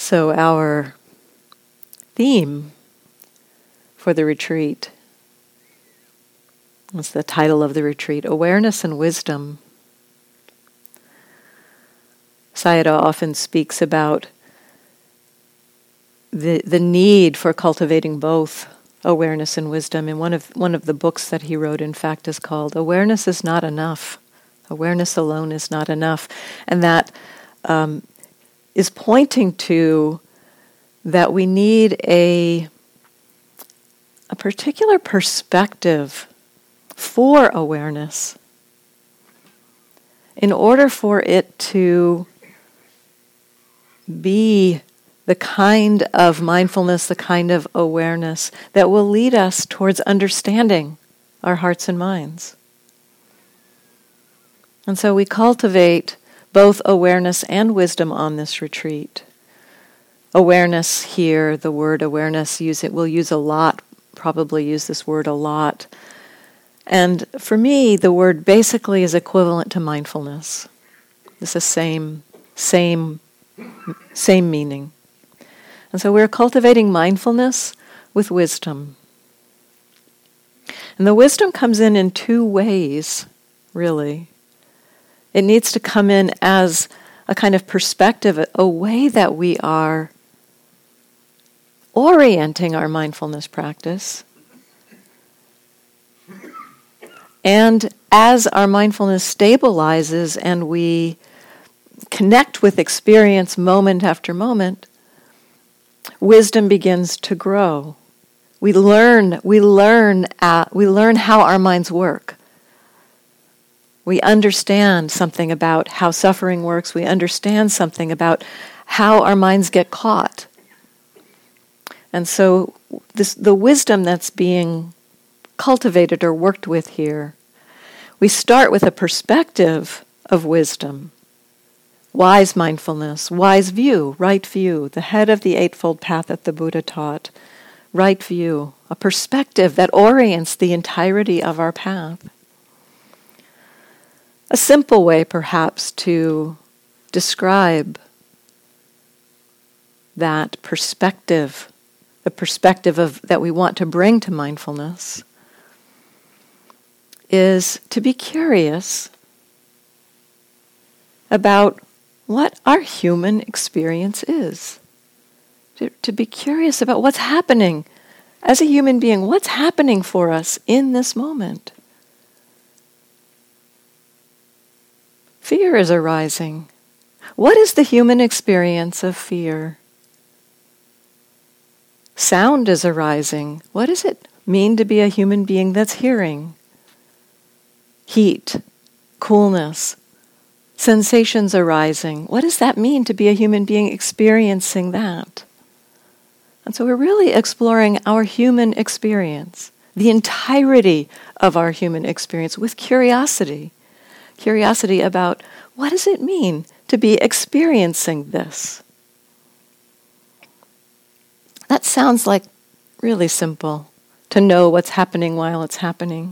So our theme for the retreat, what's the title of the retreat? Awareness and Wisdom. Sayadaw often speaks about the need for cultivating both awareness and wisdom. And one of the books that he wrote, in fact, is called "Awareness is Not Enough." Awareness alone is not enough, and that is pointing to that we need a particular perspective for awareness in order for it to be the kind of mindfulness, the kind of awareness that will lead us towards understanding our hearts and minds. And so we cultivate both awareness and wisdom on this retreat. Awareness here, the word awareness, we'll use a lot, probably use this word a lot. And for me, the word basically is equivalent to mindfulness. It's the same meaning. And so we're cultivating mindfulness with wisdom. And the wisdom comes in two ways, really. It needs to come in as a kind of perspective, a way that we are orienting our mindfulness practice. And as our mindfulness stabilizes and we connect with experience moment after moment, wisdom begins to grow. We learn how our minds work. We understand something about how suffering works. We understand something about how our minds get caught. And so the wisdom that's being cultivated or worked with here, we start with a perspective of wisdom. Wise mindfulness, wise view, right view, the head of the Eightfold Path that the Buddha taught. Right view, a perspective that orients the entirety of our path. A simple way, perhaps, to describe that perspective, the perspective that we want to bring to mindfulness, is to be curious about what our human experience is. To be curious about what's happening as a human being, what's happening for us in this moment. Fear is arising. What is the human experience of fear? Sound is arising. What does it mean to be a human being that's hearing? Heat, coolness, sensations arising. What does that mean to be a human being experiencing that? And so we're really exploring our human experience, the entirety of our human experience with curiosity. Curiosity about what does it mean to be experiencing this? That sounds like really simple, to know what's happening while it's happening.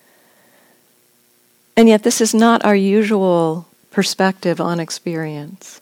And yet this is not our usual perspective on experience.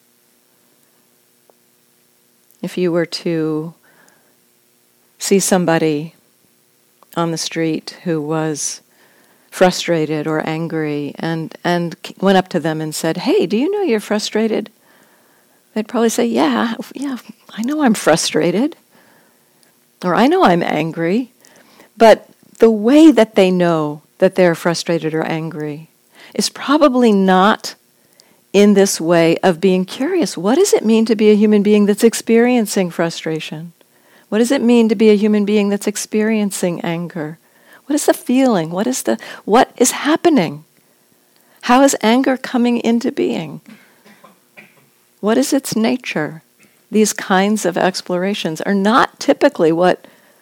If you were to see somebody on the street who was frustrated or angry and went up to them and said, "Hey, do you know you're frustrated?" They'd probably say, yeah, I know I'm frustrated. Or I know I'm angry. But the way that they know that they're frustrated or angry is probably not in this way of being curious. What does it mean to be a human being that's experiencing frustration? What does it mean to be a human being that's experiencing anger? What is the feeling? What is happening? How is anger coming into being? What is its nature? These kinds of explorations are not typically what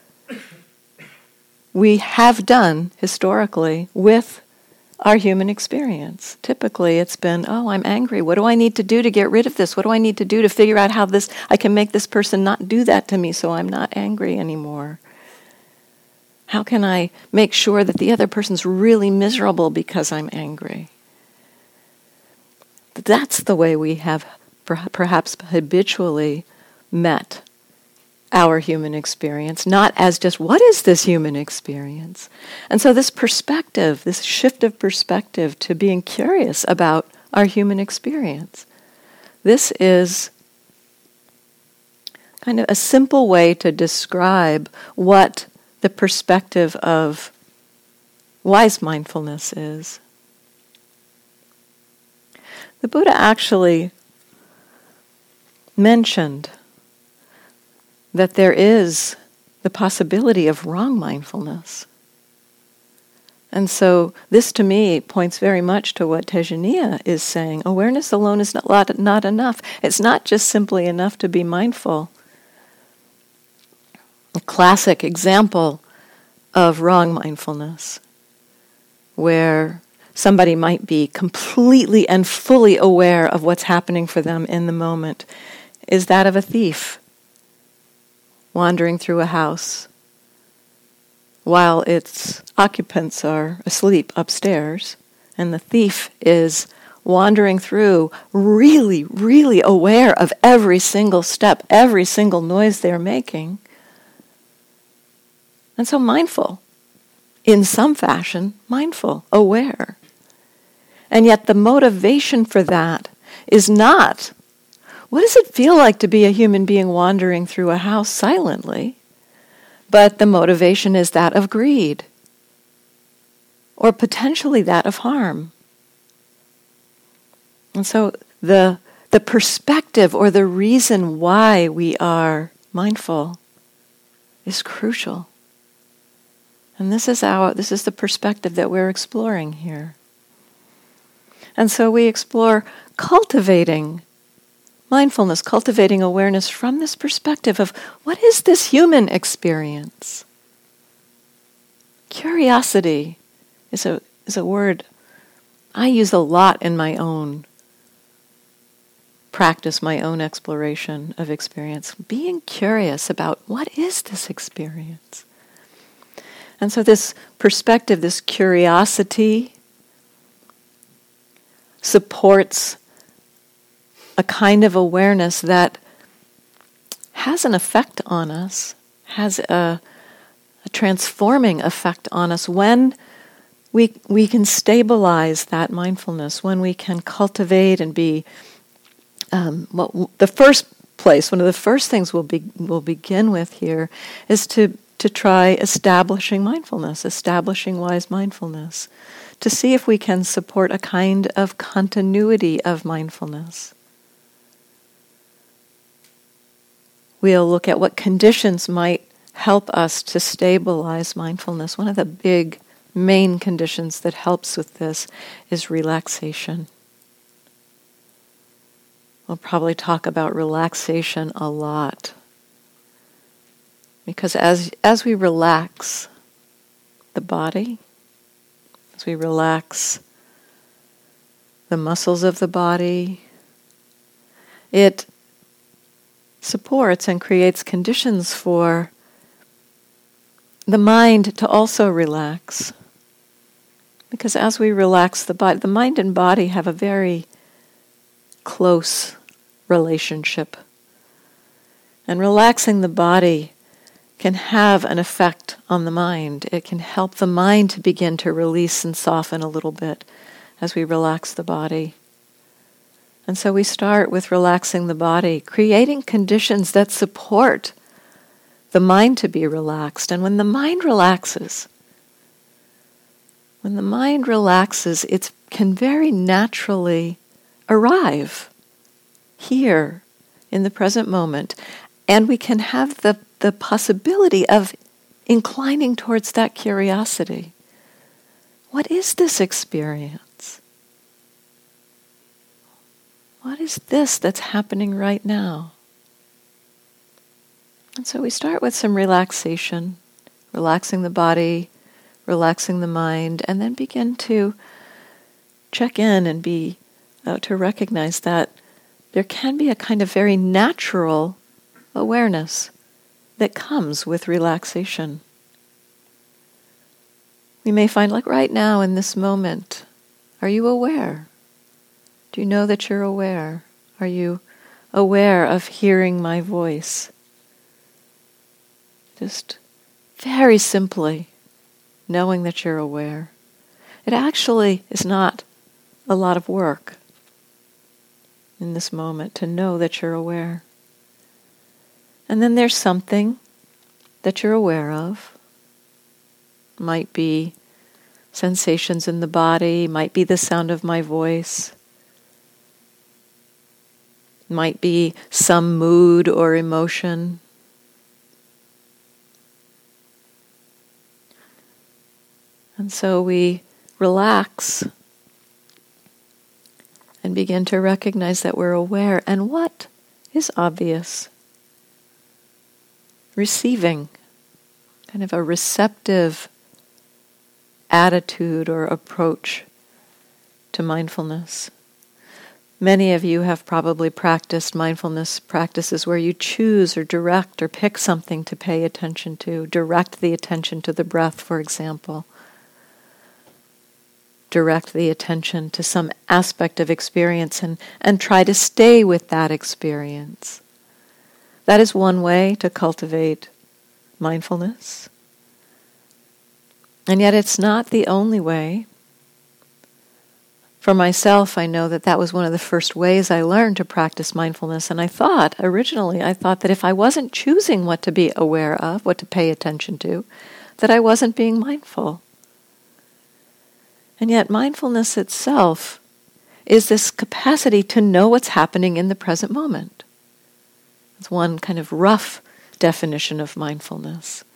we have done historically with our human experience. Typically it's been, I'm angry. What do I need to do to get rid of this? What do I need to do to figure out how I can make this person not do that to me so I'm not angry anymore? How can I make sure that the other person's really miserable because I'm angry? That's the way we have perhaps habitually met our human experience, not as just, what is this human experience? And so this perspective, this shift of perspective to being curious about our human experience, this is kind of a simple way to describe what the perspective of wise mindfulness is. The Buddha actually mentioned that there is the possibility of wrong mindfulness. And so this to me points very much to what Tejaniya is saying. Awareness alone is not enough. It's not just simply enough to be mindful. A classic example of wrong mindfulness, where somebody might be completely and fully aware of what's happening for them in the moment, is that of a thief wandering through a house while its occupants are asleep upstairs, and the thief is wandering through really, really aware of every single step, every single noise they're making. And so mindful, in some fashion, mindful, aware. And yet the motivation for that is not, what does it feel like to be a human being wandering through a house silently? But the motivation is that of greed, or potentially that of harm. And so the perspective or the reason why we are mindful is crucial. And this is the perspective that we're exploring here. And so we explore cultivating mindfulness, cultivating awareness from this perspective of what is this human experience? Curiosity is a word I use a lot in my own practice, my own exploration of experience. Being curious about what is this experience? And so this perspective, this curiosity, supports a kind of awareness that has an effect on us, has a transforming effect on us when we can stabilize that mindfulness, when we can cultivate and be one of the first things we'll begin with here is to try establishing mindfulness, establishing wise mindfulness, to see if we can support a kind of continuity of mindfulness. We'll look at what conditions might help us to stabilize mindfulness. One of the big main conditions that helps with this is relaxation. We'll probably talk about relaxation a lot. Because as we relax the body, as we relax the muscles of the body, it supports and creates conditions for the mind to also relax. Because as we relax the body, the mind and body have a very close relationship. And relaxing the body can have an effect on the mind. It can help the mind to begin to release and soften a little bit as we relax the body. And so we start with relaxing the body, creating conditions that support the mind to be relaxed. And when the mind relaxes, it can very naturally arrive here in the present moment. And we can have the possibility of inclining towards that curiosity. What is this experience? What is this that's happening right now? And so we start with some relaxation, relaxing the body, relaxing the mind, and then begin to check in and to recognize that there can be a kind of very natural awareness that comes with relaxation. We may find, like right now in this moment, are you aware? Do you know that you're aware? Are you aware of hearing my voice. Just very simply knowing that you're aware. It actually is not a lot of work in this moment to know that you're aware. And then there's something that you're aware of. Might be sensations in the body, might be the sound of my voice, might be some mood or emotion. And so we relax and begin to recognize that we're aware. And what is obvious? Receiving, kind of a receptive attitude or approach to mindfulness. Many of you have probably practiced mindfulness practices where you choose or direct or pick something to pay attention to. Direct the attention to the breath, for example. Direct the attention to some aspect of experience and try to stay with that experience. That is one way to cultivate mindfulness. And yet it's not the only way. For myself, I know that that was one of the first ways I learned to practice mindfulness. And originally I thought that if I wasn't choosing what to be aware of, what to pay attention to, that I wasn't being mindful. And yet mindfulness itself is this capacity to know what's happening in the present moment. It's one kind of rough definition of mindfulness.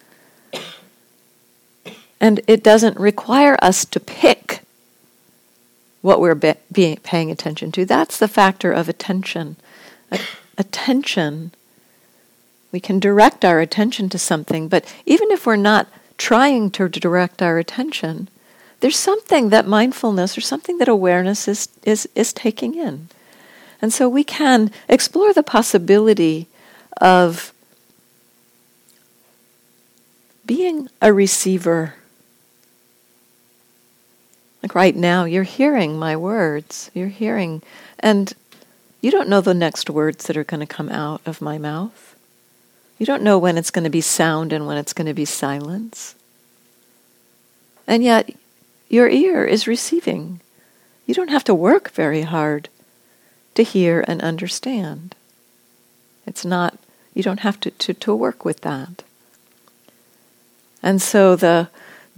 And it doesn't require us to pick what we're paying attention to. That's the factor of attention. Attention, we can direct our attention to something, but even if we're not trying to direct our attention, there's something that mindfulness or something that awareness is taking in. And so we can explore the possibility of being a receiver. Like right now, you're hearing my words. You're hearing, and you don't know the next words that are going to come out of my mouth. You don't know when it's going to be sound and when it's going to be silence. And yet, your ear is receiving. You don't have to work very hard to hear and understand. It's not, you don't have to work with that. And so the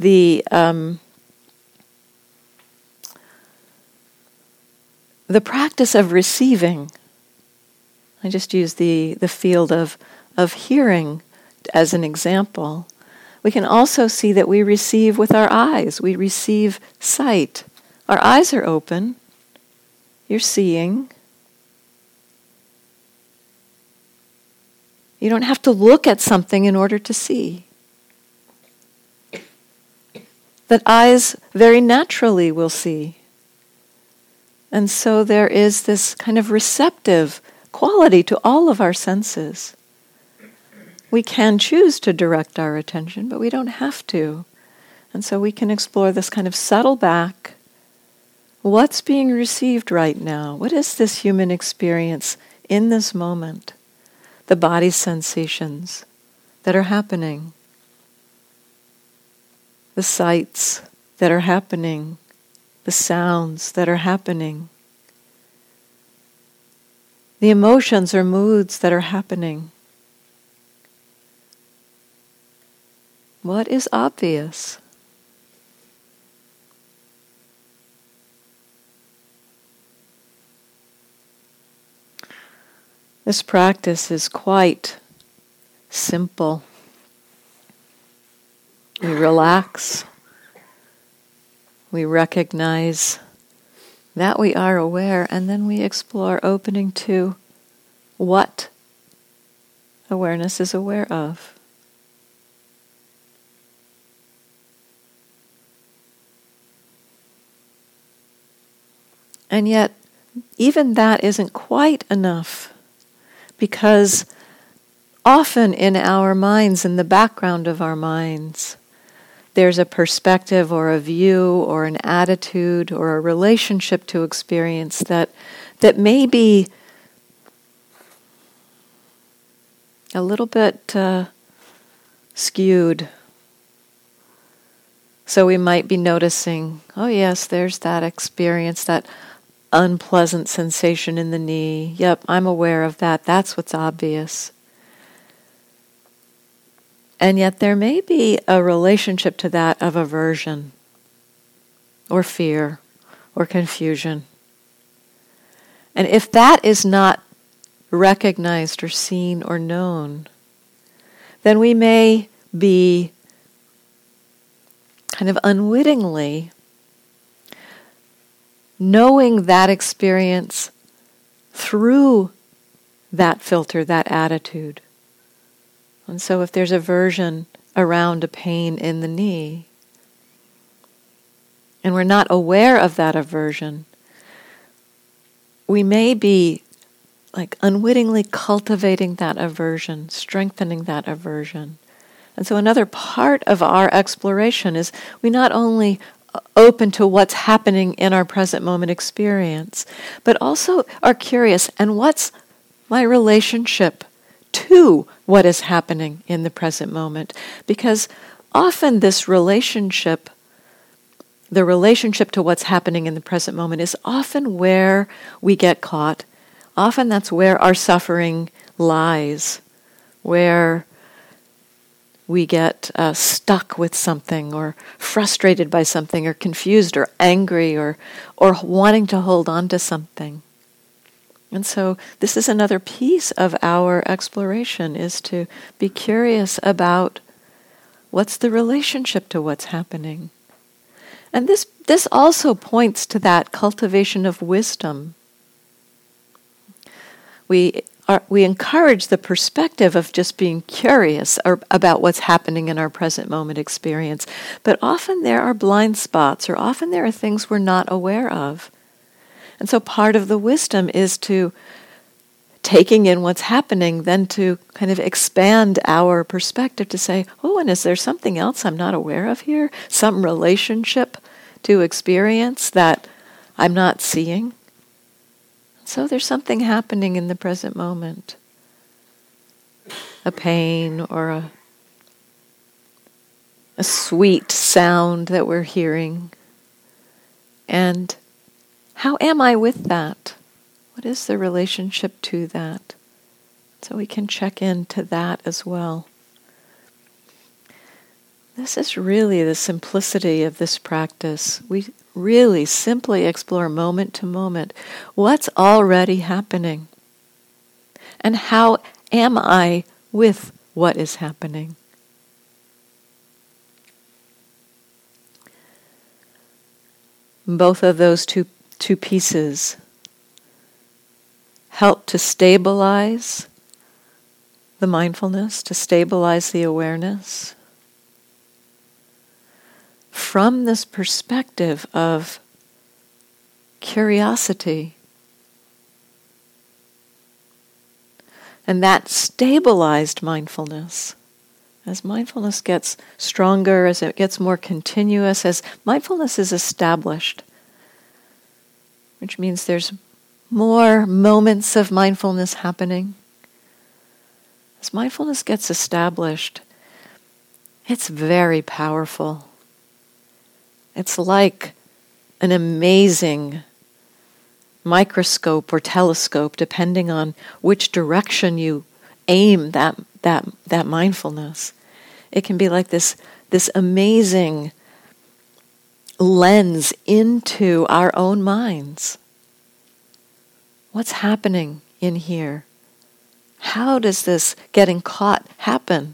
practice of receiving, I just use the field of hearing as an example. We can also see that we receive with our eyes. We receive sight. Our eyes are open. You're seeing. You don't have to look at something in order to see. That eyes very naturally will see. And so there is this kind of receptive quality to all of our senses. We can choose to direct our attention, but we don't have to. And so we can explore this kind of settle back. What's being received right now? What is this human experience in this moment? The body's sensations that are happening. The sights that are happening. The sounds that are happening. The emotions or moods that are happening. What is obvious? This practice is quite simple. We relax. We recognize that we are aware, and then we explore opening to what awareness is aware of. And yet, even that isn't quite enough, because often in our minds, in the background of our minds, there's a perspective or a view or an attitude or a relationship to experience that may be a little bit skewed. So we might be noticing, oh yes, there's that experience, that unpleasant sensation in the knee. Yep, I'm aware of that. That's what's obvious. And yet there may be a relationship to that of aversion or fear or confusion. And if that is not recognized or seen or known, then we may be kind of unwittingly knowing that experience through that filter, that attitude. And so if there's aversion around a pain in the knee, and we're not aware of that aversion, we may be like unwittingly cultivating that aversion, strengthening that aversion. And so another part of our exploration is we not only open to what's happening in our present moment experience, but also are curious, and what's my relationship to what is happening in the present moment? Because often this relationship, the relationship to what's happening in the present moment, is often where we get caught. Often that's where our suffering lies, where we get stuck with something, or frustrated by something, or confused, or angry, or wanting to hold on to something. And so this is another piece of our exploration, is to be curious about what's the relationship to what's happening. And this also points to that cultivation of wisdom. We encourage the perspective of just being curious about what's happening in our present moment experience. But often there are blind spots, or often there are things we're not aware of. And so part of the wisdom is to, taking in what's happening, then to kind of expand our perspective to say, oh, and is there something else I'm not aware of here? Some relationship to experience that I'm not seeing? So there's something happening in the present moment. A pain, or a sweet sound that we're hearing. And how am I with that? What is the relationship to that? So we can check into that as well. This is really the simplicity of this practice. We really simply explore moment to moment what's already happening, and how am I with what is happening. Both of those two pieces help to stabilize the mindfulness, to stabilize the awareness, from this perspective of curiosity. And that stabilized mindfulness, as mindfulness gets stronger, as it gets more continuous, as mindfulness is established, which means there's more moments of mindfulness happening. As mindfulness gets established, it's very powerful. It's like an amazing microscope or telescope, depending on which direction you aim that mindfulness. It can be like this amazing lens into our own minds. What's happening in here? How does this getting caught happen?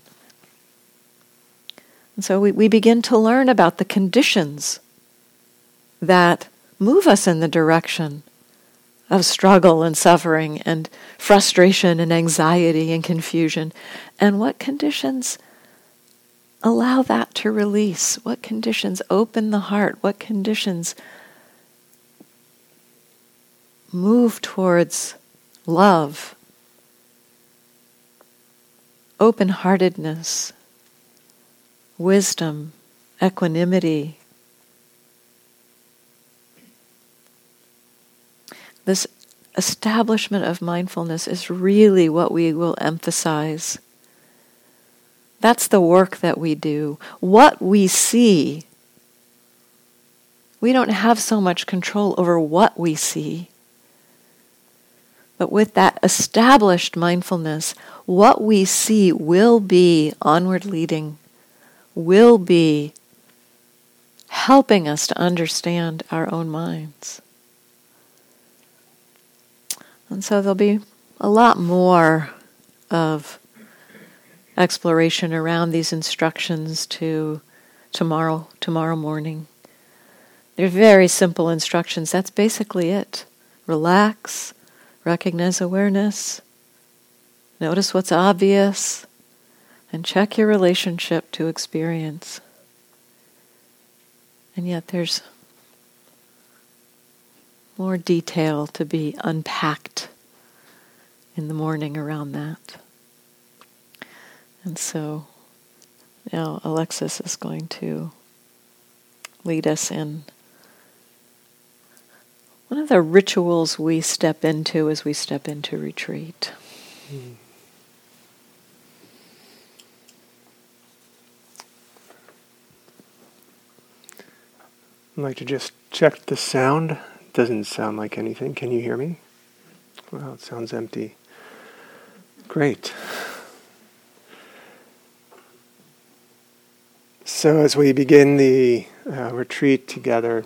And so we begin to learn about the conditions that move us in the direction of struggle and suffering and frustration and anxiety and confusion, and what conditions allow that to release, what conditions open the heart, what conditions move towards love, open-heartedness, wisdom, equanimity. This establishment of mindfulness is really what we will emphasize That's the work that we do. What we see, we don't have so much control over what we see. But with that established mindfulness, what we see will be onward leading, will be helping us to understand our own minds. And so there'll be a lot more of exploration around these instructions to tomorrow morning. They're very simple instructions. That's basically it. Relax, recognize awareness, notice what's obvious, and check your relationship to experience. And yet there's more detail to be unpacked in the morning around that. And so now Alexis is going to lead us in one of the rituals we step into as we step into retreat. I'd like to just check the sound. Doesn't sound like anything. Can you hear me? Well, it sounds empty. Great. So as we begin the retreat together,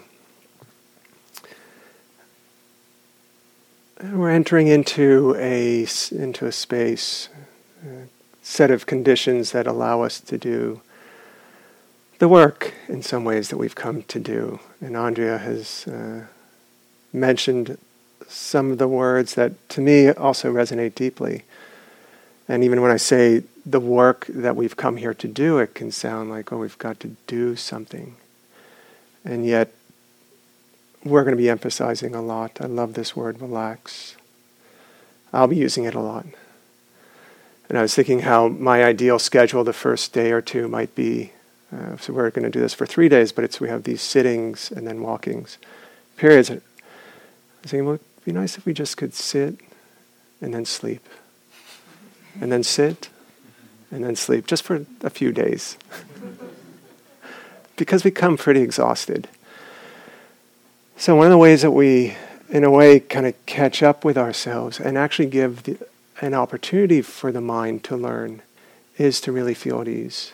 we're entering into a space, a set of conditions that allow us to do the work in some ways that we've come to do. And Andrea has mentioned some of the words that to me also resonate deeply. And even when I say the work that we've come here to do, it can sound like, oh, we've got to do something. And yet, we're going to be emphasizing a lot. I love this word, relax. I'll be using it a lot. And I was thinking how my ideal schedule the first day or two might be. So we're going to do this for 3 days, but we have these sittings and then walkings, periods. I was thinking, well, it'd be nice if we just could sit and then sleep. And then sit and then sleep, just for a few days. Because we come pretty exhausted. So one of the ways that we, in a way, kind of catch up with ourselves and actually give an opportunity for the mind to learn is to really feel at ease.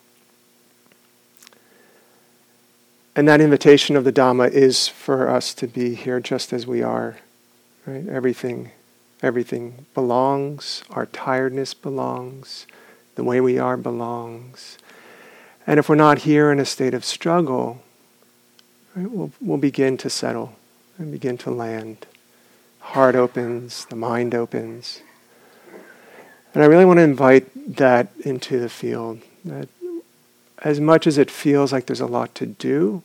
And that invitation of the Dhamma is for us to be here just as we are. Right? Everything belongs. Our tiredness belongs. The way we are belongs. And if we're not here in a state of struggle, right, we'll begin to settle and begin to land. Heart opens, the mind opens. And I really want to invite that into the field. That as much as it feels like there's a lot to do,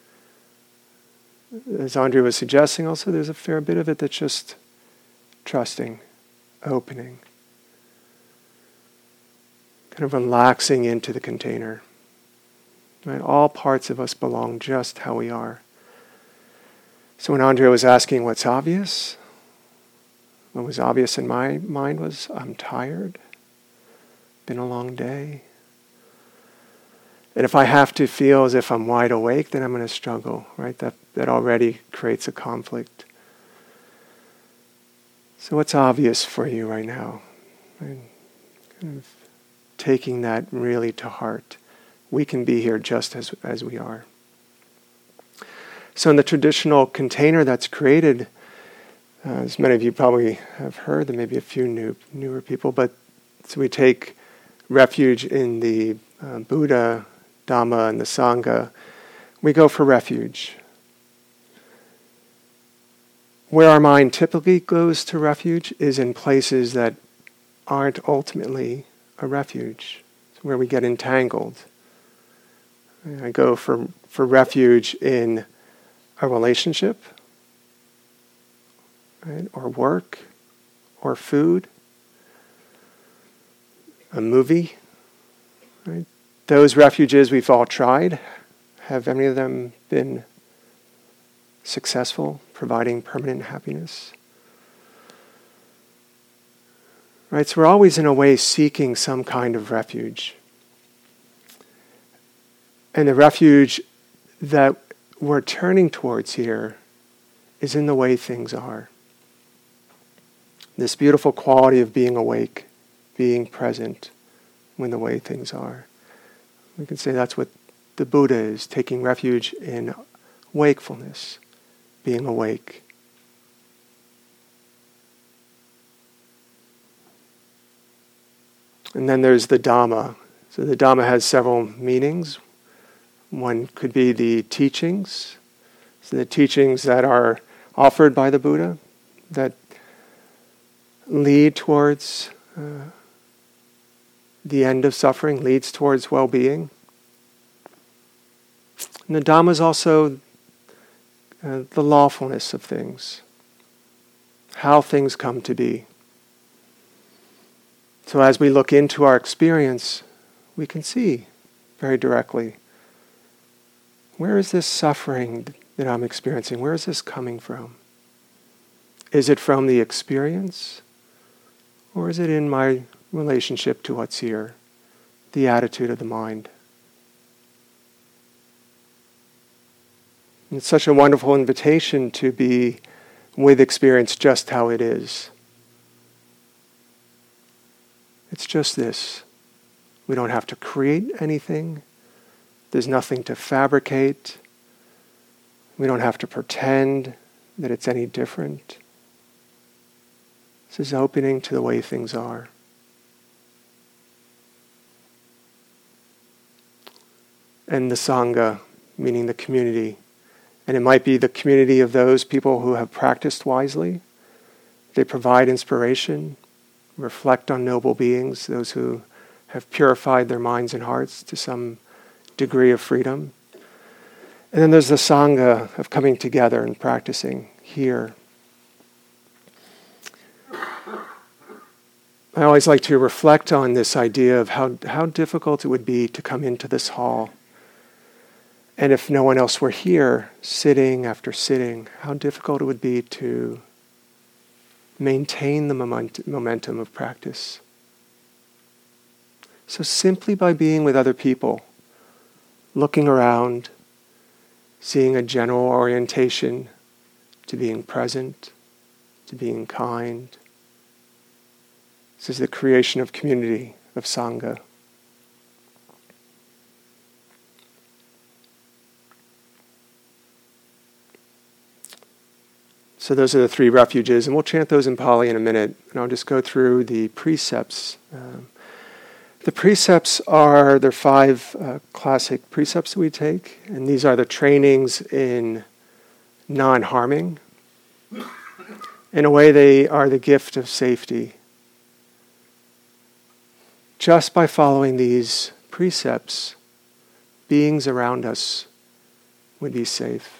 as Andrea was suggesting also, there's a fair bit of it that's just trusting, opening, kind of relaxing into the container. Right? All parts of us belong just how we are. So when Andrea was asking what's obvious, what was obvious in my mind was, I'm tired, been a long day. And if I have to feel as if I'm wide awake, then I'm going to struggle, right? That already creates a conflict. So what's obvious for you right now? And kind of taking that really to heart. We can be here just as we are. So in the traditional container that's created, as many of you probably have heard, there may be a few newer people, but so we take refuge in the Buddha, Dhamma, and the Sangha. We go for refuge. Where our mind typically goes to refuge is in places that aren't ultimately a refuge, where we get entangled. I go for refuge in a relationship, right? Or work, or food, a movie. Right? Those refuges we've all tried. Have any of them been successful, providing permanent happiness? Right, so we're always in a way seeking some kind of refuge. And the refuge that we're turning towards here is in the way things are. This beautiful quality of being awake, being present when the way things are. We can say that's what the Buddha is, taking refuge in wakefulness, being awake. And then there's the Dhamma. So the Dhamma has several meanings. One could be the teachings. So the teachings that are offered by the Buddha that lead towards the end of suffering, leads towards well-being. And the Dhamma is also the lawfulness of things, how things come to be. So as we look into our experience, we can see very directly, where is this suffering that I'm experiencing? Where is this coming from? Is it from the experience? Or is it in my relationship to what's here? The attitude of the mind. It's such a wonderful invitation to be with experience just how it is. It's just this. We don't have to create anything. There's nothing to fabricate. We don't have to pretend that it's any different. This is opening to the way things are. And the Sangha, meaning the community. And it might be the community of those people who have practiced wisely. They provide inspiration, reflect on noble beings, those who have purified their minds and hearts to some degree of freedom. And then there's the Sangha of coming together and practicing here. I always like to reflect on this idea of how difficult it would be to come into this hall. And if no one else were here, sitting after sitting, how difficult it would be to maintain the momentum of practice. So simply by being with other people, looking around, seeing a general orientation to being present, to being kind. This is the creation of community, of Sangha. So those are the three refuges, and we'll chant those in Pali in a minute, and I'll just go through the precepts. The precepts are, there are 5 classic precepts that we take, and these are the trainings in non-harming. In a way, they are the gift of safety. Just by following these precepts, beings around us would be safe.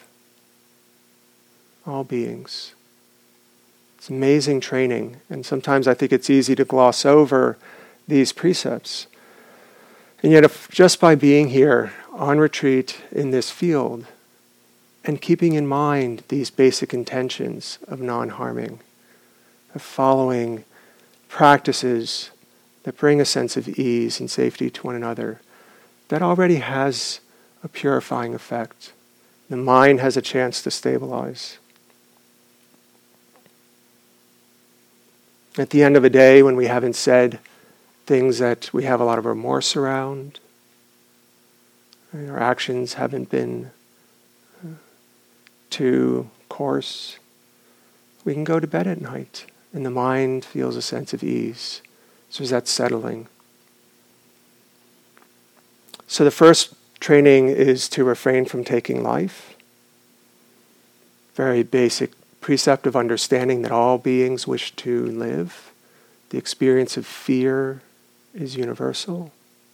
All beings. It's amazing training, and sometimes I think it's easy to gloss over these precepts. And yet, if just by being here on retreat in this field and keeping in mind these basic intentions of non-harming, of following practices that bring a sense of ease and safety to one another, that already has a purifying effect. The mind has a chance to stabilize. At the end of a day, when we haven't said things that we have a lot of remorse around, and our actions haven't been too coarse, we can go to bed at night, and the mind feels a sense of ease. So there's that settling. So the first training is to refrain from taking life. Very basic precept of understanding that all beings wish to live. The experience of fear is universal.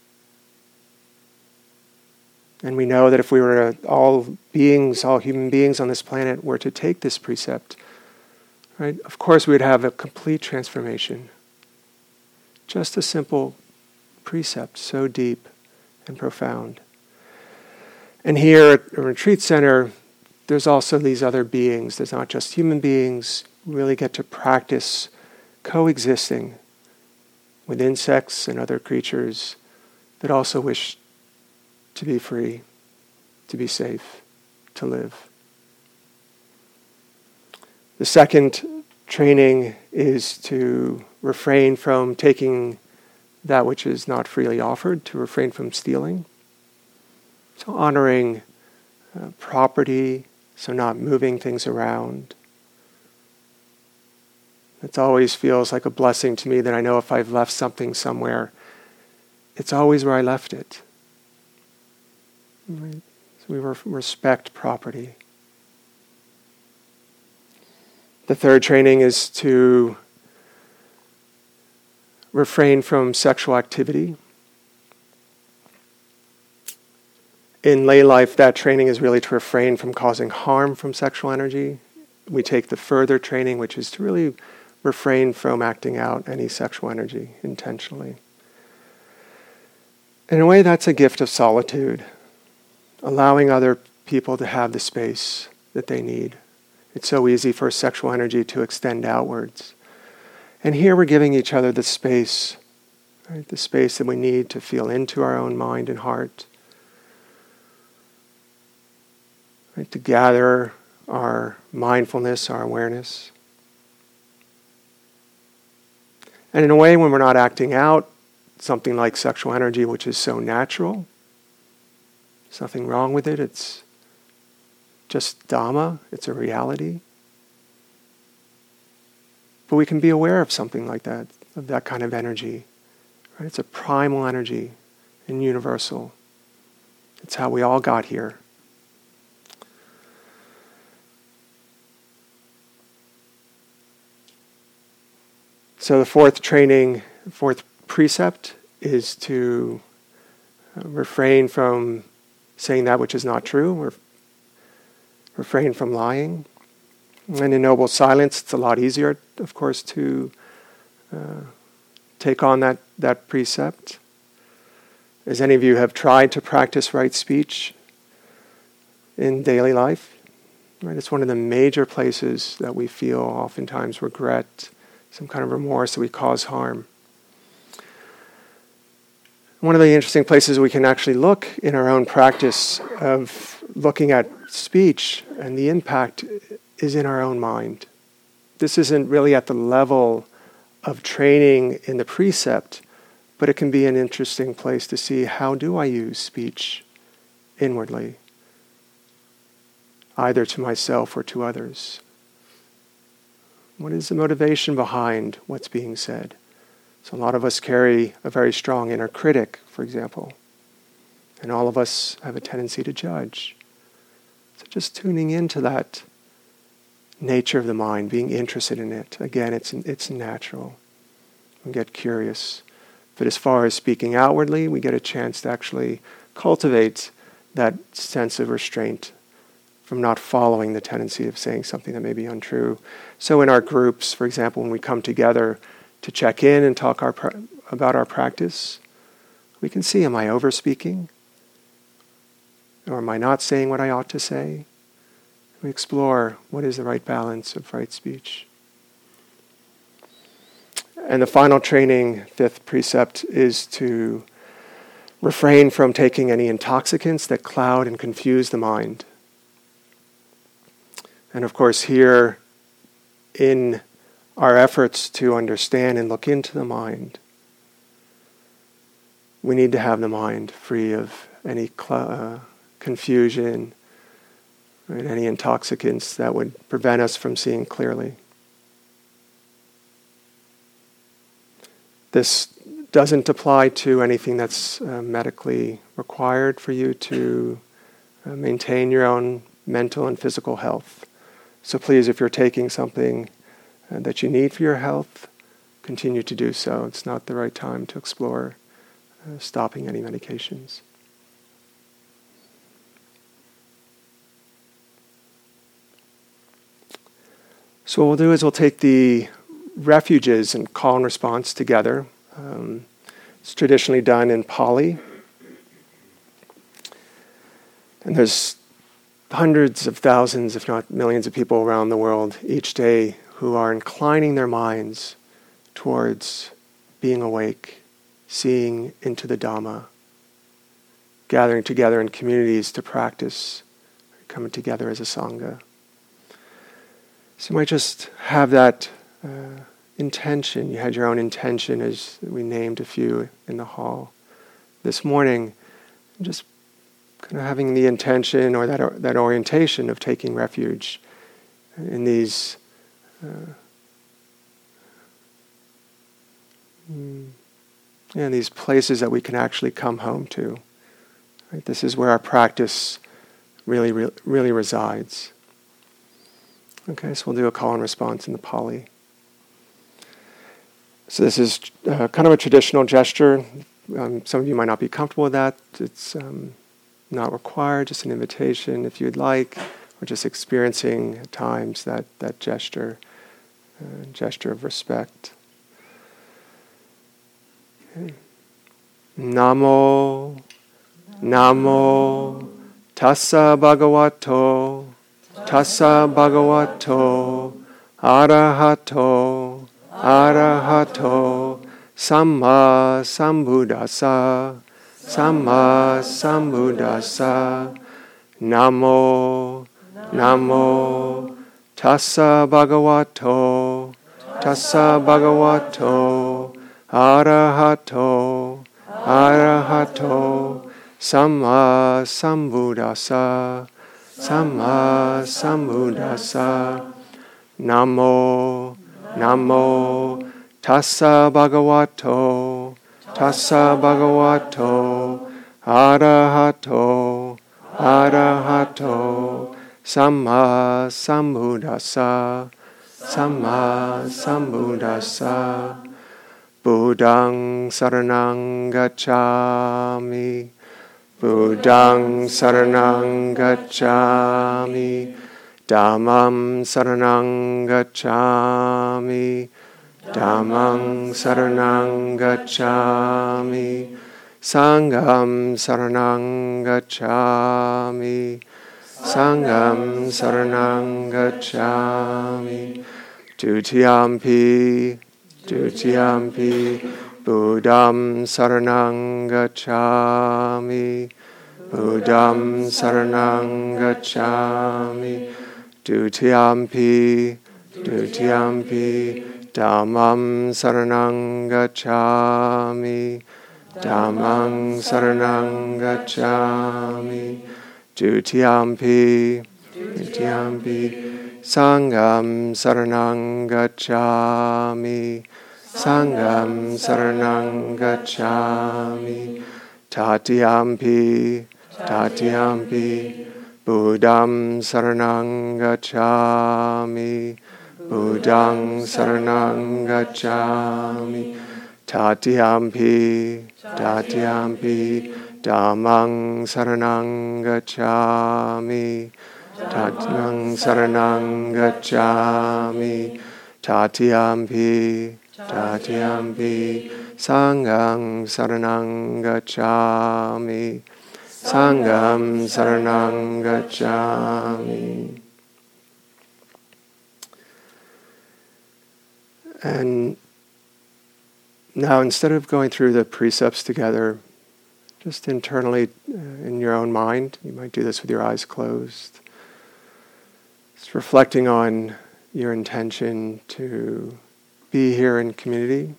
And we know that if we were all human beings on this planet were to take this precept, right, of course we would have a complete transformation. Just a simple precept, so deep and profound. And here at a retreat center, there's also these other beings. There's not just human beings. We really get to practice coexisting with insects and other creatures that also wish to be free, to be safe, to live. The second training is to refrain from taking that which is not freely offered, to refrain from stealing. So honoring property, so not moving things around. It always feels like a blessing to me that I know if I've left something somewhere, it's always where I left it. Right? So we respect property. The third training is to refrain from sexual activity. In lay life, that training is really to refrain from causing harm from sexual energy. We take the further training, which is to really refrain from acting out any sexual energy intentionally. In a way, that's a gift of solitude, allowing other people to have the space that they need. It's so easy for sexual energy to extend outwards. And here we're giving each other the space, right? The space that we need to feel into our own mind and heart, right? To gather our mindfulness, our awareness. And in a way, when we're not acting out something like sexual energy, which is so natural, there's nothing wrong with it, it's just Dhamma, it's a reality. But we can be aware of something like that, of that kind of energy. Right? It's a primal energy and universal. It's how we all got here. So the fourth precept is to refrain from saying that which is not true, refrain from lying. And in noble silence, it's a lot easier, of course, to take on that precept. As any of you have tried to practice right speech in daily life, right? It's one of the major places that we feel oftentimes regret, some kind of remorse that we cause harm. One of the interesting places we can actually look in our own practice of looking at speech and the impact is in our own mind. This isn't really at the level of training in the precept, but it can be an interesting place to see how do I use speech inwardly, either to myself or to others. What is the motivation behind what's being said? So a lot of us carry a very strong inner critic, for example, and all of us have a tendency to judge. So just tuning into that nature of the mind, being interested in it. Again, it's natural. We get curious. But as far as speaking outwardly, we get a chance to actually cultivate that sense of restraint from not following the tendency of saying something that may be untrue. So in our groups, for example, when we come together to check in and talk about our practice, we can see, am I over-speaking? Or am I not saying what I ought to say? We explore what is the right balance of right speech. And the final training, fifth precept, is to refrain from taking any intoxicants that cloud and confuse the mind. And of course here, in our efforts to understand and look into the mind, we need to have the mind free of any confusion, right, any intoxicants that would prevent us from seeing clearly. This doesn't apply to anything that's medically required for you to maintain your own mental and physical health. So please, if you're taking something that you need for your health, continue to do so. It's not the right time to explore stopping any medications. So what we'll do is we'll take the refuges and call and response together. It's traditionally done in Pali. And there's hundreds of thousands, if not millions of people around the world each day who are inclining their minds towards being awake, seeing into the Dhamma, gathering together in communities to practice, coming together as a Sangha. So you might just have that intention. You had your own intention, as we named a few in the hall this morning. Just kind of having the intention or that orientation of taking refuge in these these places that we can actually come home to. Right? This is where our practice really resides. Okay, so we'll do a call and response in the Pali. So this is kind of a traditional gesture. Some of you might not be comfortable with that. It's not required, just an invitation if you'd like, or just experiencing at times that gesture of respect. Okay. Namo, Namo, Tassa Bhagavato, Tassa Bhagavato, Arahato, Arahato, Samma Sambuddhassa, Samma Sambuddhassa, Namo, Namo, Tassa Bhagavato, Tassa Bhagavato, Arahato, Arahato, Samma Sambuddhassa, Samma Sambuddhassa, Namo, Namo, Tassa Bhagavato, Tassa Bhagavato, Arahato, Arahato, Samma Sambuddhassa, Samma Sambuddhassa, Buddhaṃ Saranang Gacchāmi, Buddhaṃ Saranang Gacchāmi, Dhammam Saranang Gacchāmi, Dhammam Saranang Gacchāmi, Sangham Saranang Gacchāmi, Sangham Saranang Gacchāmi, Dutiyampi, Dutiyampi, Buddhaṃ Saranang Gacchāmi, Buddhaṃ Saranang Gacchāmi, Dutiyampi, Dutiyampi, Dhammam Saranang Gacchāmi, Dhammam Saranang Gacchāmi, Dutiyampi, Dutiyampi, Sangham Saranang Gacchāmi, Sangham Saranang Gacchāmi, Tatiyampi, Tatiyampi, Buddhaṃ Saranang Gacchāmi, Buddhaṃ Saranang Gacchāmi, Tatiyampi, Tatiyampi, Dhammam Saranang Gacchāmi, Dhammam Saranang Gacchāmi, Tatiyampi, Tatiyampi, Sangham Saranang Gacchāmi, Sangham Saranang Gacchāmi. And now, instead of going through the precepts together, just internally in your own mind, you might do this with your eyes closed, just reflecting on your intention to be here in community.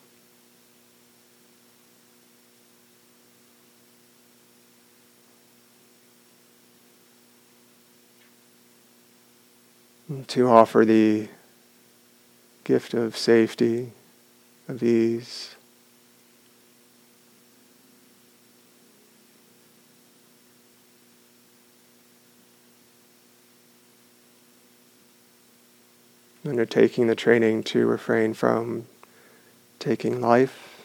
And to offer the gift of safety, of ease. Undertaking the training to refrain from taking life.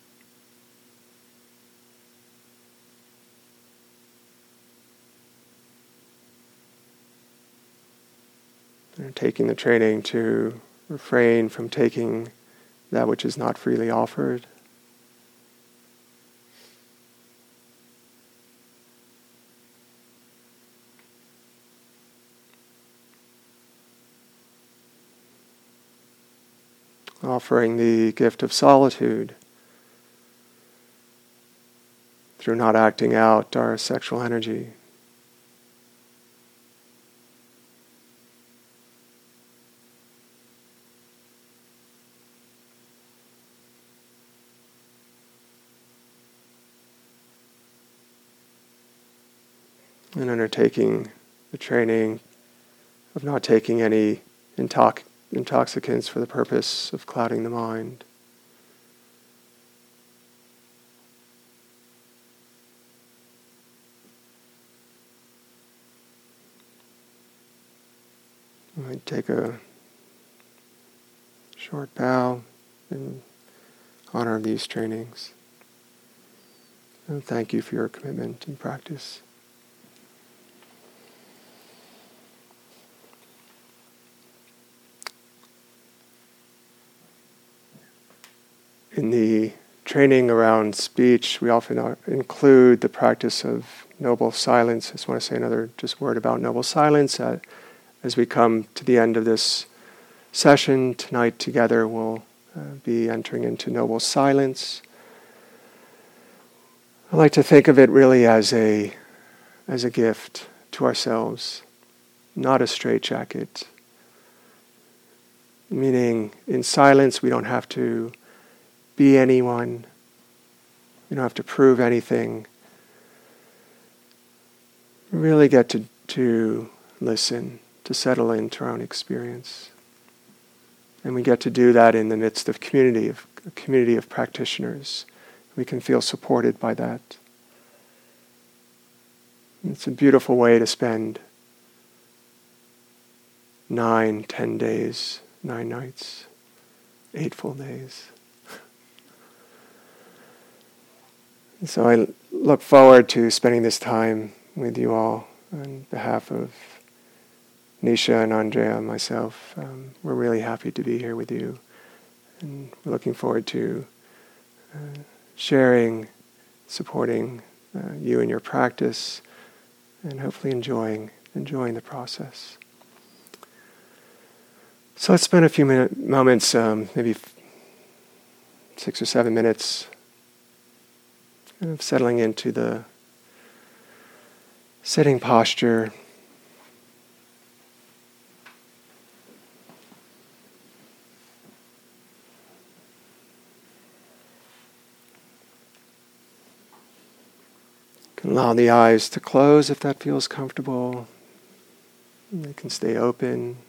Undertaking the training to refrain from taking that which is not freely offered. Offering the gift of solitude through not acting out our sexual energy. And undertaking the training of not taking any intoxicants for the purpose of clouding the mind. I take a short bow in honor of these trainings. And thank you for your commitment and practice. In the training around speech, we often include the practice of noble silence. I just want to say another word about noble silence. As we come to the end of this session tonight together, we'll be entering into noble silence. I like to think of it really as a gift to ourselves, not a straitjacket. Meaning, in silence, we don't have to be anyone. We don't have to prove anything. We really get to listen, to settle into our own experience. And we get to do that in the midst of a community of practitioners. We can feel supported by that. It's a beautiful way to spend 9, 10 days, 9 nights, 8 full days. And so I look forward to spending this time with you all on behalf of Nisha and Andrea and myself. We're really happy to be here with you. And we're looking forward to sharing, supporting you in your practice, and hopefully enjoying the process. So let's spend a few moments, maybe 6 or 7 minutes, kind of settling into the sitting posture. You can allow the eyes to close if that feels comfortable. They can stay open.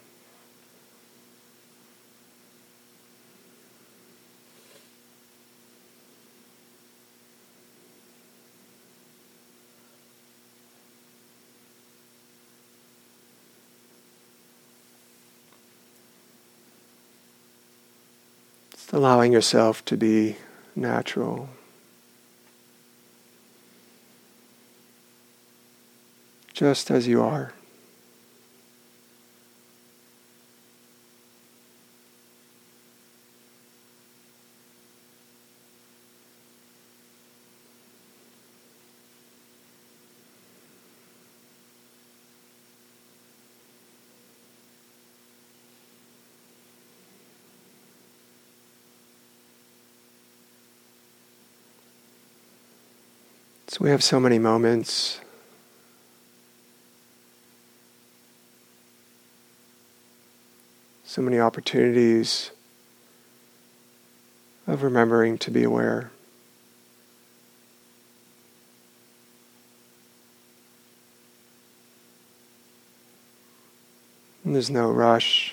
Just allowing yourself to be natural. Just as you are. So we have so many moments so many opportunities of remembering to be aware. And there's no rush.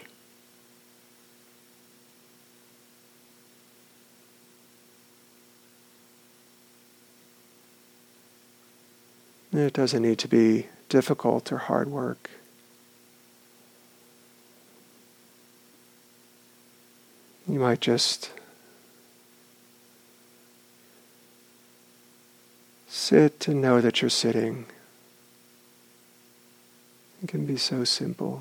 And it doesn't need to be difficult or hard work. You might just sit and know that you're sitting. It can be so simple.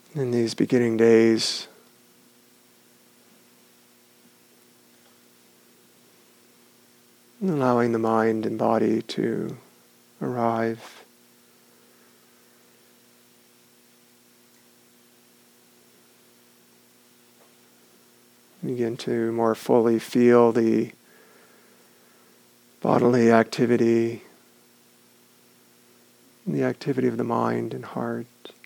In these beginning days, allowing the mind and body to arrive. Begin to more fully feel the bodily activity, the activity of the mind and heart.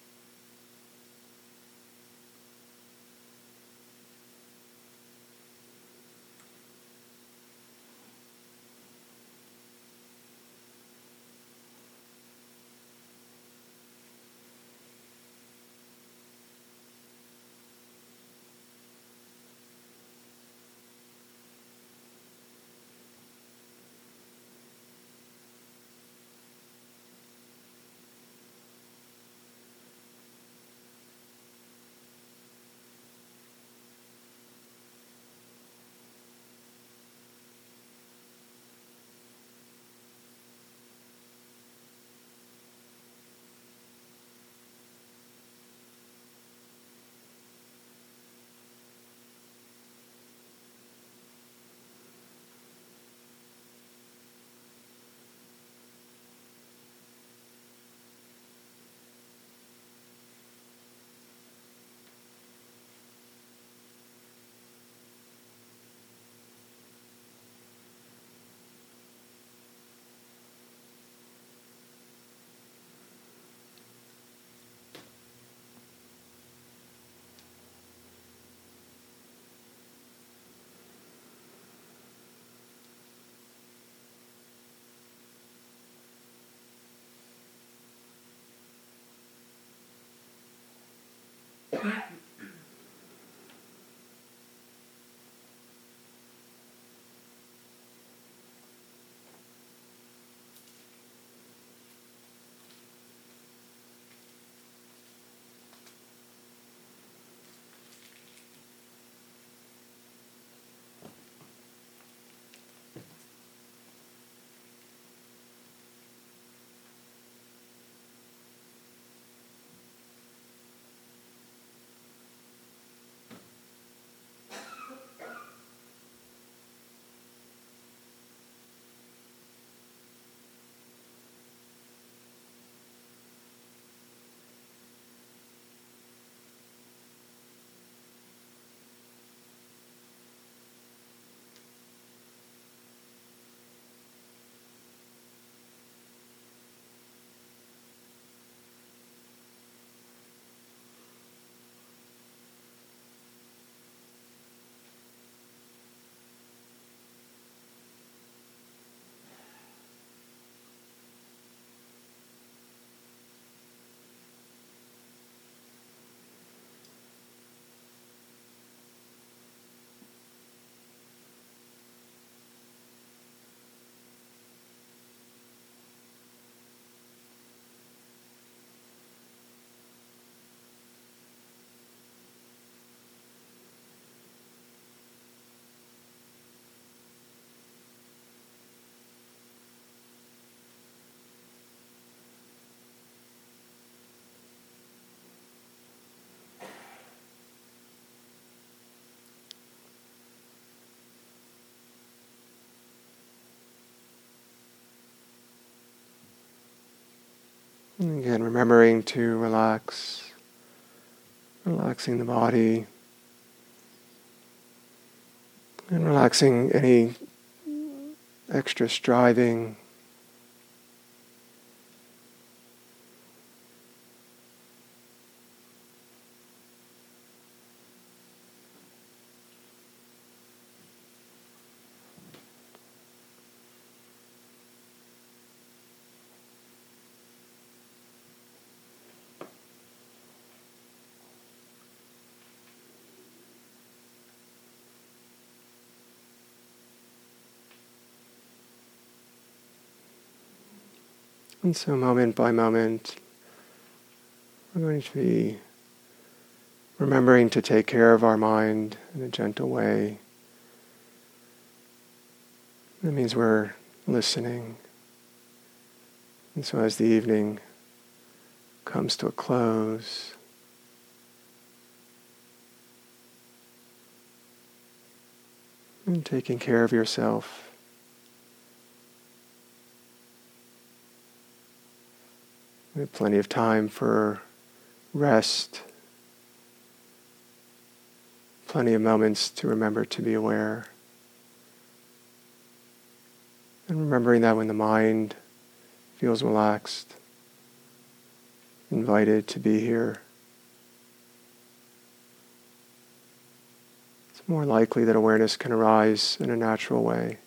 And again, remembering to relaxing the body, and relaxing any extra striving. And so moment by moment, we're going to be remembering to take care of our mind in a gentle way. That means we're listening. And so as the evening comes to a close, and taking care of yourself. We have plenty of time for rest, plenty of moments to remember to be aware. And remembering that when the mind feels relaxed, invited to be here, it's more likely that awareness can arise in a natural way.